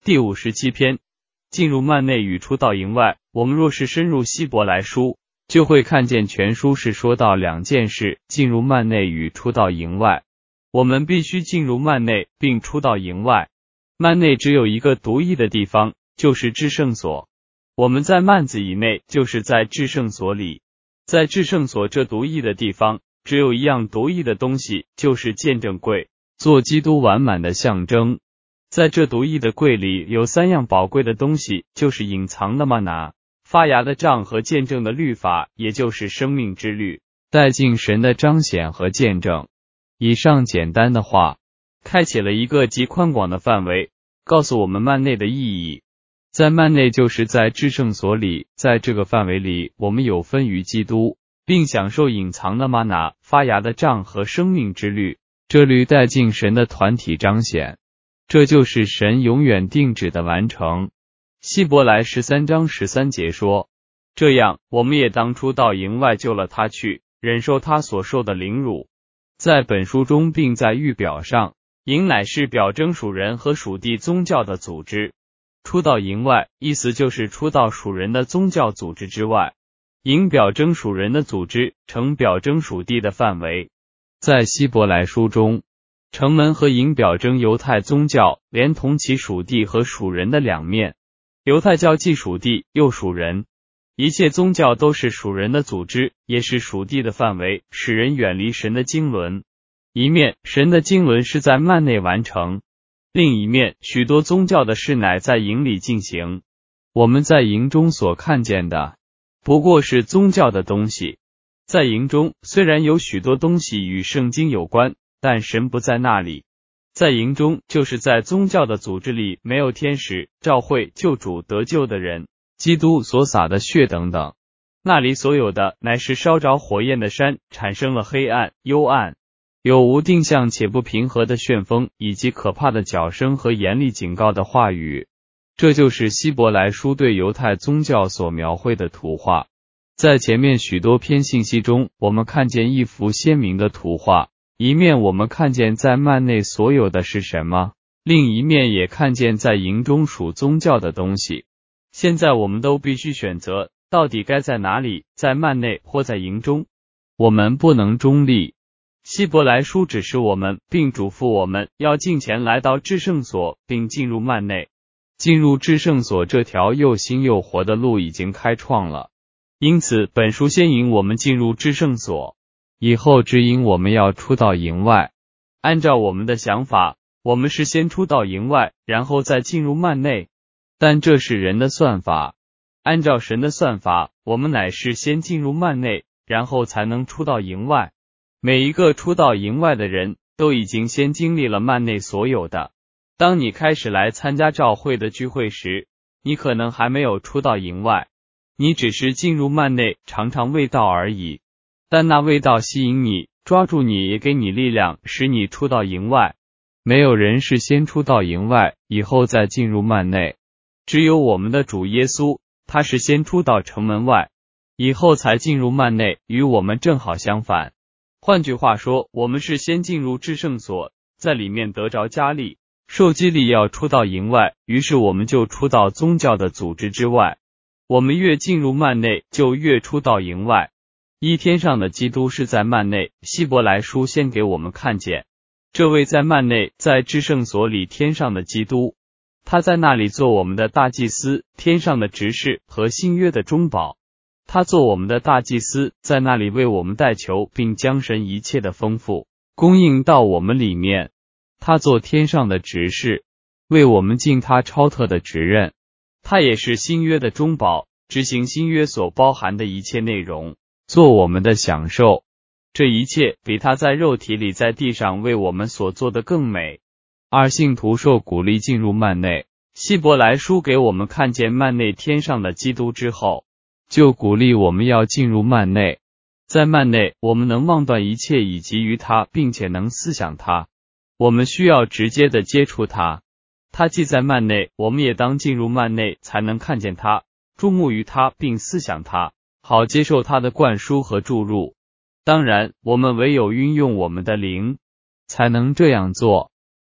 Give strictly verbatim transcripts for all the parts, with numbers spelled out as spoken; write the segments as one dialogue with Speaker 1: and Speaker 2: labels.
Speaker 1: 第五十七篇，进入幔内与出到营外。我们若是深入希伯来书，就会看见全书是说到两件事，进入幔内与出到营外。我们必须进入幔内并出到营外。幔内只有一个独一的地方，就是至圣所。我们在幔子以内，就是在至圣所里。在至圣所这独一的地方，只有一样独一的东西，就是见证柜，做基督完满的象征。在这独一的柜里有三样宝贵的东西，就是隐藏的吗哪、发芽的杖和见证的律法，也就是生命之律，带进神的彰显和见证。以上简单的话，开启了一个极宽广的范围，告诉我们幔内的意义。在幔内就是在至圣所里，在这个范围里，我们有分于基督，并享受隐藏的吗哪、发芽的杖和生命之律，这律带进神的团体彰显。这就是神永远定旨的完成。希伯来十三章十三节说，这样我们也当初到营外救了他去，忍受他所受的凌辱。在本书中并在预表上，营乃是表征属人和属地宗教的组织。出到营外，意思就是出到属人的宗教组织之外。营表征属人的组织，城表征属地的范围。在希伯来书中，城门和营表征犹太宗教，连同其属地和属人的两面。犹太教既属地又属人，一切宗教都是属人的组织，也是属地的范围，使人远离神的经纶。一面，神的经纶是在幔内完成；另一面，许多宗教的事乃在营里进行。我们在营中所看见的，不过是宗教的东西。在营中，虽然有许多东西与圣经有关，但神不在那里。在营中，就是在宗教的组织里，没有天使、教会、救主、得救的人、基督所洒的血等等。那里所有的，乃是烧着火焰的山，产生了黑暗、幽暗，有无定向且不平和的旋风，以及可怕的角声和严厉警告的话语。这就是希伯来书对犹太宗教所描绘的图画。在前面许多篇信息中，我们看见一幅鲜明的图画。一面我们看见在幔内所有的是什么，另一面也看见在营中属宗教的东西。现在我们都必须选择，到底该在哪里，在幔内或在营中。我们不能中立。希伯来书指示我们，并嘱咐我们要进前来到至圣所，并进入幔内。进入至圣所这条又新又活的路已经开创了，因此本书先引我们进入至圣所。以后指引我们要出到营外。按照我们的想法，我们是先出到营外，然后再进入幔内。但这是人的算法。按照神的算法，我们乃是先进入幔内，然后才能出到营外。每一个出到营外的人，都已经先经历了幔内所有的。当你开始来参加教会的聚会时，你可能还没有出到营外，你只是进入幔内，尝尝味道而已。但那味道吸引你，抓住你，也给你力量，使你出到营外。没有人是先出到营外，以后再进入幔内。只有我们的主耶稣，他是先出到城门外，以后才进入幔内，与我们正好相反。换句话说，我们是先进入至圣所，在里面得着加力，受激励要出到营外，于是我们就出到宗教的组织之外。我们越进入幔内，就越出到营外。一天上的基督是在幔内，希伯来书先给我们看见这位在幔内，在至圣所里天上的基督，他在那里做我们的大祭司，天上的执事和新约的中保。他做我们的大祭司，在那里为我们代求，并将神一切的丰富供应到我们里面。他做天上的执事，为我们尽他超特的职任。他也是新约的中保，执行新约所包含的一切内容，做我们的享受。这一切比他在肉体里在地上为我们所做的更美。二信徒受鼓励进入幔内。希伯来书给我们看见幔内天上的基督之后，就鼓励我们要进入幔内。在幔内，我们能望断一切以及于他，并且能思想他。我们需要直接的接触他。他既在幔内，我们也当进入幔内，才能看见他，注目于他，并思想他，好接受他的灌输和注入。当然，我们唯有运用我们的灵，才能这样做。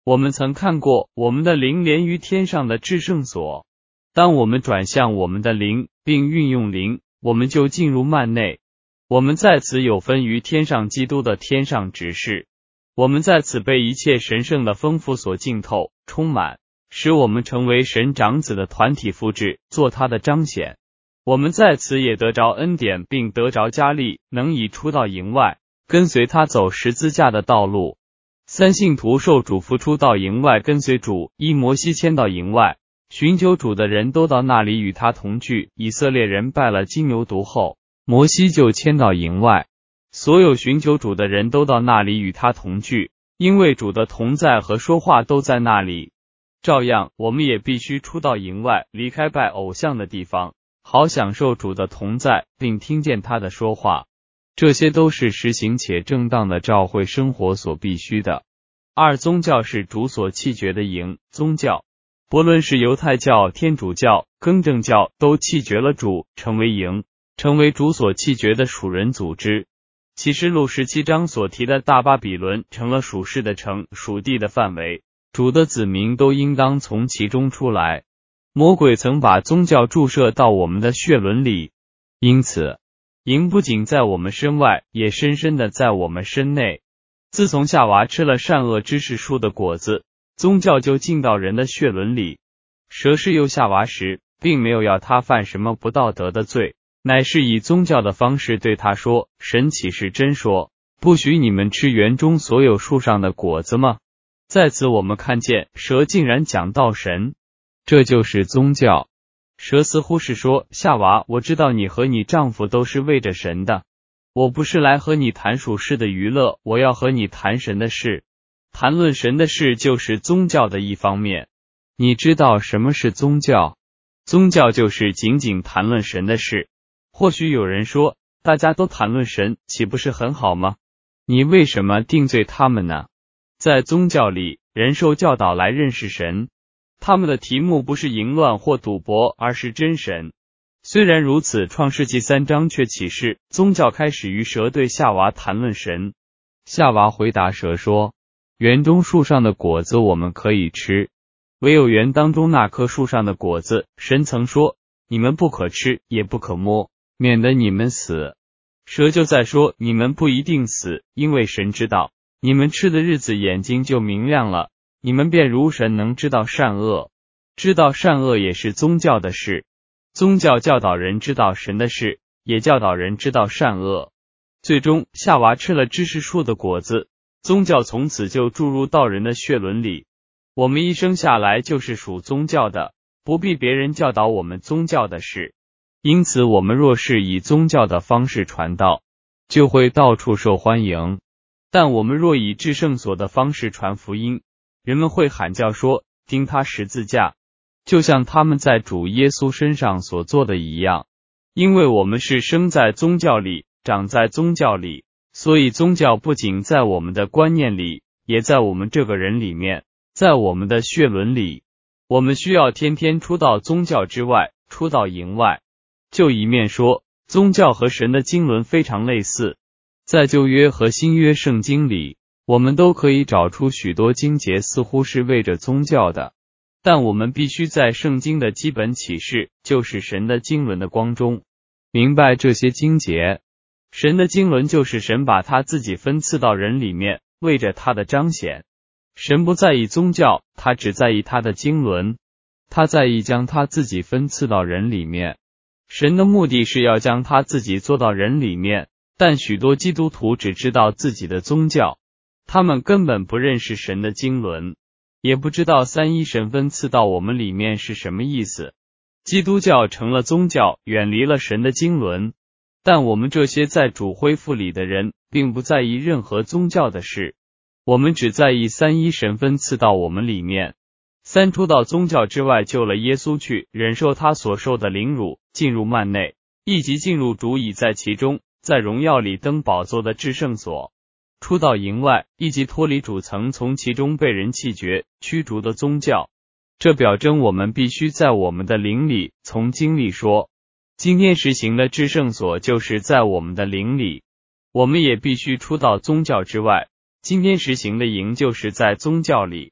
Speaker 1: 我们曾看过，我们的灵连于天上的至圣所。当我们转向我们的灵，并运用灵，我们就进入幔内。我们在此有分于天上基督的天上执事。我们在此被一切神圣的丰富所浸透、充满，使我们成为神长子的团体复制，做他的彰显。我们在此也得着恩典，并得着加力，能以出到营外，跟随他走十字架的道路。三信徒受主扶出到营外，跟随主，依摩西迁到营外，寻求主的人都到那里与他同聚。以色列人拜了金牛犊后，摩西就迁到营外，所有寻求主的人都到那里与他同聚，因为主的同在和说话都在那里。照样，我们也必须出到营外，离开拜偶像的地方，好享受主的同在，并听见他的说话。这些都是实行且正当的教会生活所必须的。二、宗教是主所弃绝的营。宗教不论是犹太教、天主教、更正教，都弃绝了主，成为营，成为主所弃绝的属人组织。启示录十七章所提的大巴比伦成了属世的城，属地的范围，主的子民都应当从其中出来。魔鬼曾把宗教注射到我们的血轮里，因此营不仅在我们身外，也深深的在我们身内。自从夏娃吃了善恶知识树的果子，宗教就进到人的血轮里。蛇试诱夏娃时，并没有要他犯什么不道德的罪，乃是以宗教的方式对他说：神岂是真说，不许你们吃园中所有树上的果子吗？在此我们看见蛇竟然讲道神，这就是宗教。蛇似乎是说，夏娃，我知道你和你丈夫都是为着神的，我不是来和你谈属世的娱乐，我要和你谈神的事。谈论神的事就是宗教的一方面。你知道什么是宗教？宗教就是仅仅谈论神的事。或许有人说，大家都谈论神，岂不是很好吗？你为什么定罪他们呢？在宗教里，人受教导来认识神，他们的题目不是淫乱或赌博，而是真神。虽然如此，创世纪三章却启示，宗教开始于蛇对夏娃谈论神。夏娃回答蛇说，园中树上的果子我们可以吃，唯有园当中那棵树上的果子，神曾说，你们不可吃，也不可摸，免得你们死。蛇就在说，你们不一定死，因为神知道，你们吃的日子眼睛就明亮了，你们便如神，能知道善恶。知道善恶也是宗教的事。宗教教导人知道神的事，也教导人知道善恶。最终，夏娃吃了知识树的果子，宗教从此就注入到人的血轮里。我们一生下来就是属宗教的，不必别人教导我们宗教的事。因此，我们若是以宗教的方式传道，就会到处受欢迎。但我们若以至圣所的方式传福音，人们会喊叫说，钉他十字架，就像他们在主耶稣身上所做的一样。因为我们是生在宗教里，长在宗教里，所以宗教不仅在我们的观念里，也在我们这个人里面，在我们的血轮里。我们需要天天出到宗教之外，出到营外。就一面说，宗教和神的经纶非常类似。在旧约和新约圣经里，我们都可以找出许多经节似乎是为着宗教的，但我们必须在圣经的基本启示，就是神的经纶的光中，明白这些经节。神的经纶就是神把他自己分赐到人里面，为着他的彰显。神不在意宗教，他只在意他的经纶，他在意将他自己分赐到人里面。神的目的是要将他自己做到人里面，但许多基督徒只知道自己的宗教，他们根本不认识神的经纶，也不知道三一神分赐到我们里面是什么意思。基督教成了宗教，远离了神的经纶。但我们这些在主恢复里的人，并不在意任何宗教的事，我们只在意三一神分赐到我们里面。三出到宗教之外，救了耶稣去，忍受他所受的凌辱，进入幔内，以及进入主已在其中，在荣耀里登宝座的至圣所。出到营外，以及脱离主曾从其中被人弃绝、驱逐的宗教。这表征我们必须在我们的灵里，从经历说，今天实行的至圣所就是在我们的灵里。我们也必须出到宗教之外，今天实行的营就是在宗教里。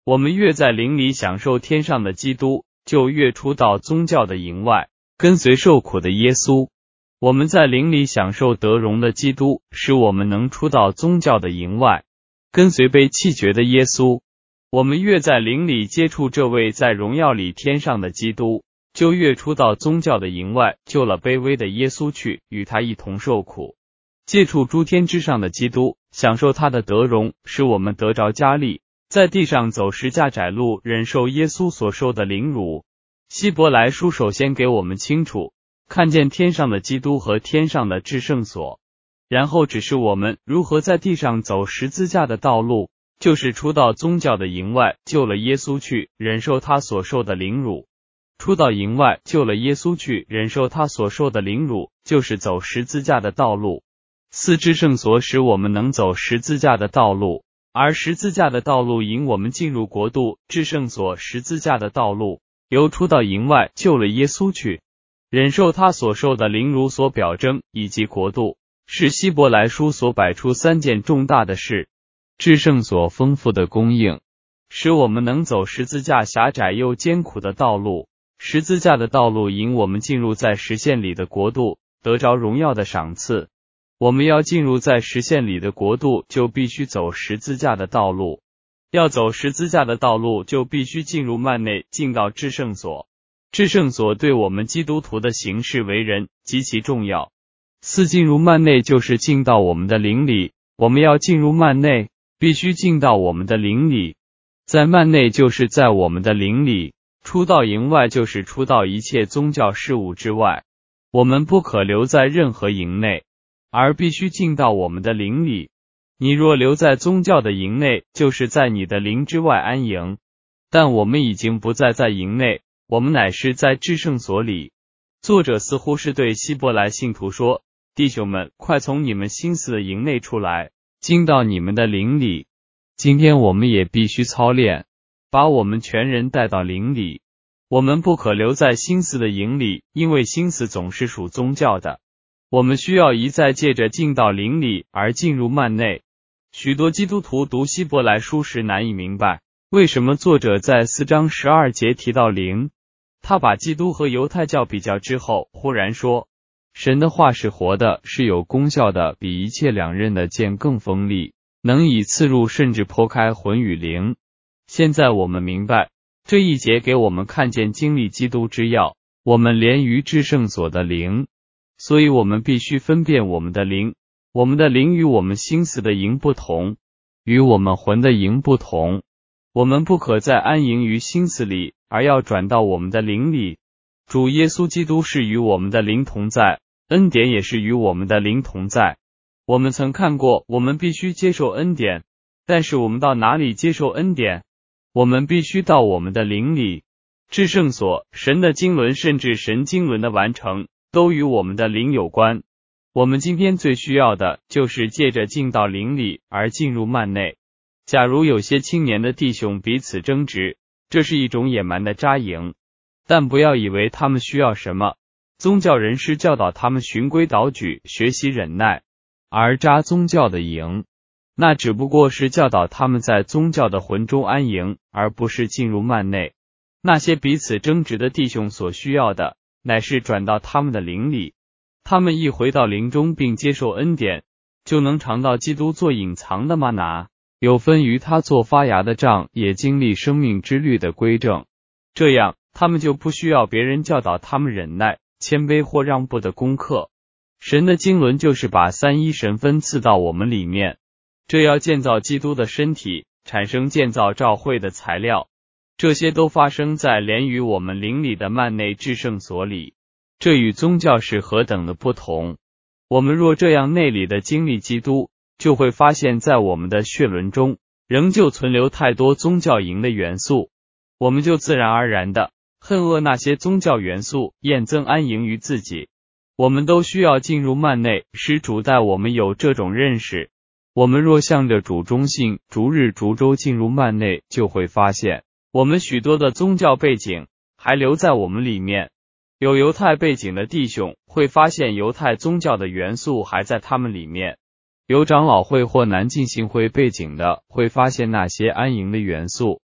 Speaker 1: 我们越在灵里享受天上的基督，就越出到宗教的营外，跟随受苦的耶稣。我们在灵里享受得荣的基督，使我们能出到宗教的营外，跟随被弃绝的耶稣。我们越在灵里接触这位在荣耀里天上的基督，就越出到宗教的营外，救了卑微的耶稣去，与他一同受苦。接触诸天之上的基督，享受他的得荣，使我们得着加力，在地上走十架窄路，忍受耶稣所受的凌辱。希伯来书首先给我们清楚看见天上的基督和天上的至圣所，然后指示我们如何在地上走十字架的道路，就是出到宗教的营外，救了耶稣去，忍受他所受的凌辱。出到营外，救了耶稣去，忍受他所受的凌辱，就是走十字架的道路。四至圣所使我们能走十字架的道路，而十字架的道路引我们进入国度。至圣所十字架的道路由出到营外，救了耶稣去，忍受他所受的凌辱所表征，以及国度，是希伯来书所摆出三件重大的事。至圣所丰富的供应，使我们能走十字架狭窄又艰苦的道路。十字架的道路引我们进入在实现里的国度，得着荣耀的赏赐。我们要进入在实现里的国度，就必须走十字架的道路。要走十字架的道路，就必须进入幔内，进到至圣所。至圣所对我们基督徒的行事为人极其重要。四进入幔内就是进到我们的灵里，我们要进入幔内，必须进到我们的灵里。在幔内就是在我们的灵里，出到营外就是出到一切宗教事物之外。我们不可留在任何营内，而必须进到我们的灵里。你若留在宗教的营内，就是在你的灵之外安营。但我们已经不再在营内，我们乃是在至圣所里。作者似乎是对希伯来信徒说，弟兄们，快从你们心思的营内出来，进到你们的灵里。今天我们也必须操练，把我们全人带到灵里。我们不可留在心思的营里，因为心思总是属宗教的。我们需要一再借着进到灵里而进入幔内。许多基督徒读希伯来书时难以明白，为什么作者在四章十二节提到灵。他把基督和犹太教比较之后，忽然说，神的话是活的，是有功效的，比一切两刃的剑更锋利，能以刺入甚至剖开魂与灵。现在我们明白，这一节给我们看见经历基督之要，我们连于至圣所的灵。所以我们必须分辨我们的灵，我们的灵与我们心思的营不同，与我们魂的营不同。我们不可再安营于心思里，而要转到我们的灵里。主耶稣基督是与我们的灵同在，恩典也是与我们的灵同在。我们曾看过，我们必须接受恩典，但是我们到哪里接受恩典？我们必须到我们的灵里。至圣所，神的经纶甚至神经纶的完成，都与我们的灵有关。我们今天最需要的就是借着进到灵里而进入幔内。假如有些青年的弟兄彼此争执，这是一种野蛮的扎营，但不要以为他们需要什么。宗教人士教导他们循规蹈矩，学习忍耐，而扎宗教的营，那只不过是教导他们在宗教的魂中安营，而不是进入幔内。那些彼此争执的弟兄所需要的，乃是转到他们的灵里。他们一回到灵中并接受恩典，就能尝到基督做隐藏的吗哪，有分于他做发芽的杖，也经历生命之律的归正。这样，他们就不需要别人教导他们忍耐、谦卑或让步的功课。神的经纶就是把三一神分赐到我们里面，这要建造基督的身体，产生建造教会的材料。这些都发生在连于我们灵里的幔内至圣所里。这与宗教是何等的不同！我们若这样内里的经历基督，就会发现在我们的血轮中仍旧存留太多宗教营的元素，我们就自然而然的恨恶那些宗教元素，厌憎安营于自己。我们都需要进入幔内，使主带我们有这种认识。我们若向着主忠信，逐日逐周进入幔内，就会发现我们许多的宗教背景还留在我们里面。有犹太背景的弟兄会发现犹太宗教的元素还在他们里面，有长老会或南浸信会背景的会发现那些安营的元素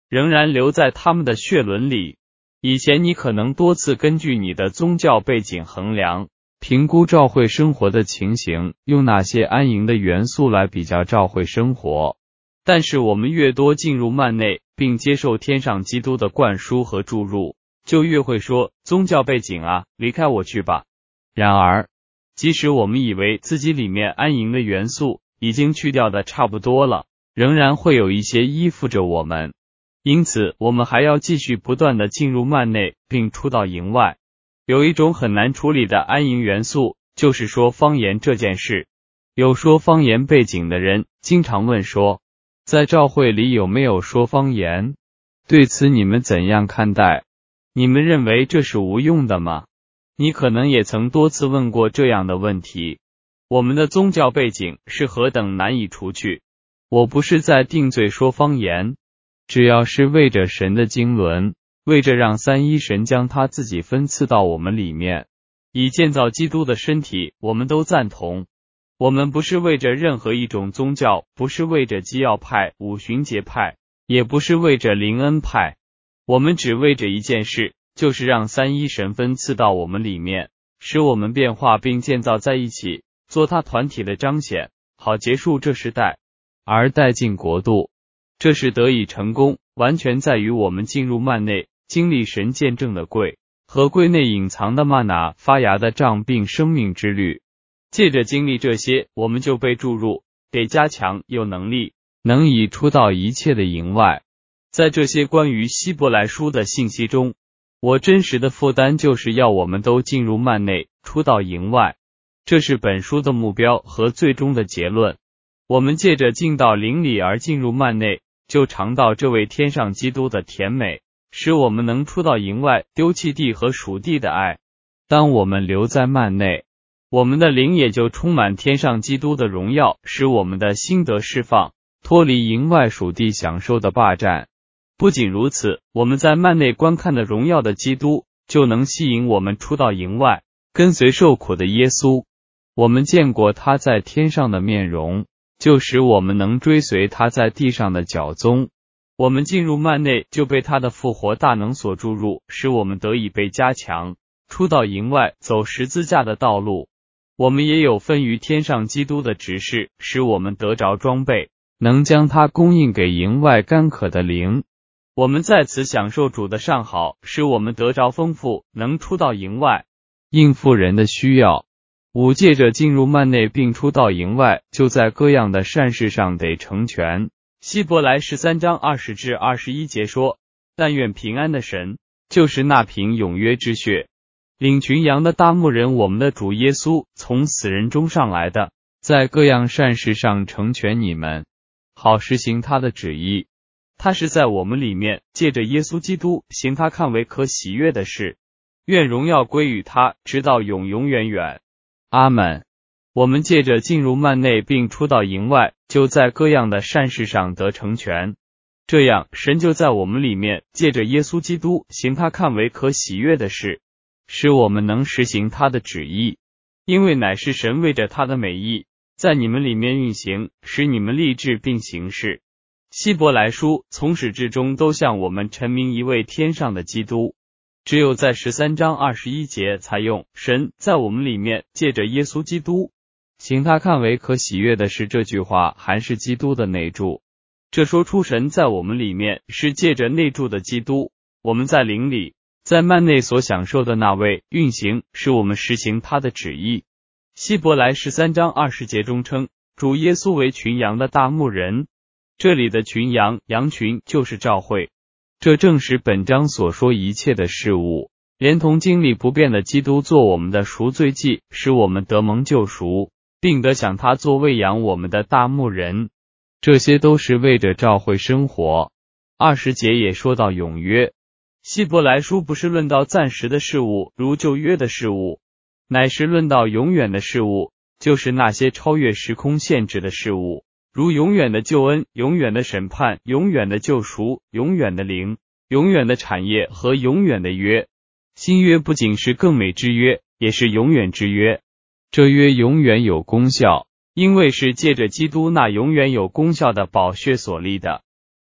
Speaker 1: 仍然留在他们的血轮里。以前你可能多次根据你的宗教背景衡量、评估教会生活的情形，用哪些安营的元素来比较教会生活。但是我们越多进入幔内，并接受天上基督的灌输和注入，就越会说宗教背景啊，离开我去吧。然而，即使我们以为自己里面安营的元素已经去掉的差不多了，仍然会有一些依附着我们。因此，我们还要继续不断的进入幔内，并出到营外。有一种很难处理的安营元素，就是说方言这件事。有说方言背景的人经常问说，在教会里有没有说方言？对此你们怎样看待？你们认为这是无用的吗？你可能也曾多次问过这样的问题。我们的宗教背景是何等难以除去。我不是在定罪说方言，只要是为着神的经纶，为着让三一神将他自己分赐到我们里面，以建造基督的身体，我们都赞同。我们不是为着任何一种宗教，不是为着基要派、五旬节派，也不是为着灵恩派，我们只为着一件事，就是让三一神分赐到我们里面，使我们变化并建造在一起，做他团体的彰显，好结束这时代，而带进国度。这是得以成功，完全在于我们进入幔内，经历神见证的柜和柜内隐藏的吗哪发芽的杖并生命之律。借着经历这些，我们就被注入，给加强有能力，能以出到一切的营外。在这些关于希伯来书的信息中，我真实的负担就是要我们都进入幔内，出到营外。这是本书的目标和最终的结论。我们借着进到灵里而进入幔内，就尝到这位天上基督的甜美，使我们能出到营外，丢弃地和属地的爱。当我们留在幔内，我们的灵也就充满天上基督的荣耀，使我们的心得释放，脱离营外属地享受的霸占。不仅如此，我们在幔内观看的荣耀的基督，就能吸引我们出到营外，跟随受苦的耶稣。我们见过他在天上的面容，就使我们能追随他在地上的脚踪。我们进入幔内，就被他的复活大能所注入，使我们得以被加强，出到营外，走十字架的道路。我们也有分于天上基督的职事，使我们得着装备，能将它供应给营外干渴的灵。我们在此享受主的上好，使我们得着丰富，能出到营外，应付人的需要。五借着进入幔内并出到营外，就在各样的善事上得成全。希伯来十三章二十至二十一节说，但愿平安的神，就是那凭永约之血领群羊的大牧人，我们的主耶稣从死人中上来的，在各样善事上成全你们，好实行他的旨意。他是在我们里面，借着耶稣基督行他看为可喜悦的事。愿荣耀归于他，直到永永远远。阿们。我们借着进入幔内并出到营外，就在各样的善事上得成全。这样，神就在我们里面，借着耶稣基督行他看为可喜悦的事，使我们能实行他的旨意。因为乃是神为着他的美意，在你们里面运行，使你们立志并行事。希伯来书从始至终都向我们陈明一位天上的基督，只有在十三章二十一节才用神在我们里面借着耶稣基督行他看为可喜悦的事，这句话还是基督的内住。这说出神在我们里面是借着内住的基督，我们在灵里，在幔内所享受的那位运行，使我们实行他的旨意。希伯来十三章二十节中称主耶稣为群羊的大牧人，这里的群羊，羊群就是教会。这正是本章所说一切的事物，连同经历不变的基督做我们的赎罪祭，使我们得蒙救赎，并得享他做喂养我们的大牧人。这些都是为着教会生活。二十节也说到永约。希伯来书不是论到暂时的事物，如旧约的事物，乃是论到永远的事物，就是那些超越时空限制的事物，如永远的救恩、永远的审判、永远的救赎、永远的灵、永远的产业和永远的约。新约不仅是更美之约，也是永远之约。这约永远有功效，因为是借着基督那永远有功效的宝血所立的。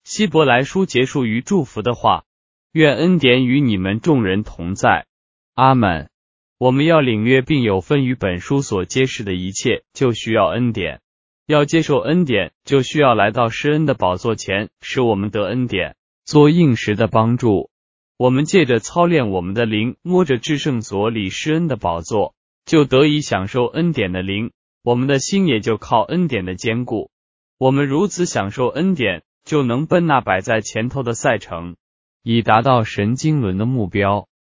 Speaker 1: 希伯来书结束于祝福的话，愿恩典与你们众人同在。阿们。我们要领略并有分于本书所揭示的一切，就需要恩典。要接受恩典，就需要来到施恩的宝座前，使我们得恩典，做应时的帮助。我们借着操练我们的灵，摸着至圣所里施恩的宝座，就得以享受恩典的灵，我们的心也就靠恩典的坚固。我们如此享受恩典，就能奔那摆在前头的赛程，以达到神经纶的目标。